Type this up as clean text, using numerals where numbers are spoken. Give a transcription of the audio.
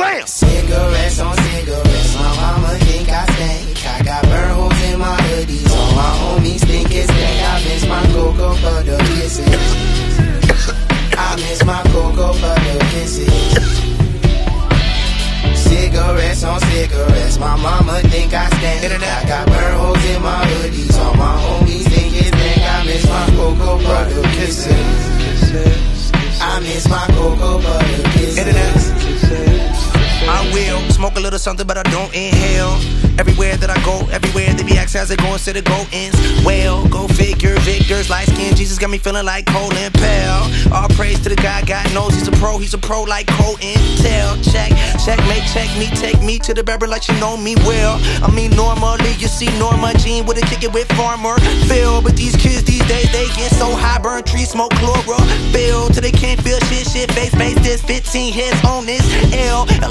Blam! Cigarettes on cigarettes, my mama think I stink. I got burn holes in my hoodies, all my homies think it's dank. I miss my cocoa butter kisses. I miss my cocoa butter kisses. Cigarettes on cigarettes, my mama think I stink. I got burn holes in my hoodies, all my homies think it's dank. I miss my cocoa butter kisses. I miss my cocoa butter kisses. I will smoke a little something, but I don't inhale. Everywhere that I go, everywhere they be asking how's it going, instead of go ins. Well, go figure, Victor's light skin, Jesus got me feeling like Colin Powell. All praise to the guy, God knows he's a pro like Cole Intel. Checkmate, check me, take me to the barber like you know me well. I mean, normally you see Norma Jean with a kick it with Farmer Phil, but these kids these days they get so high, burn trees, smoke chlorophyll till they can't feel shit, face, this 15 heads on this L.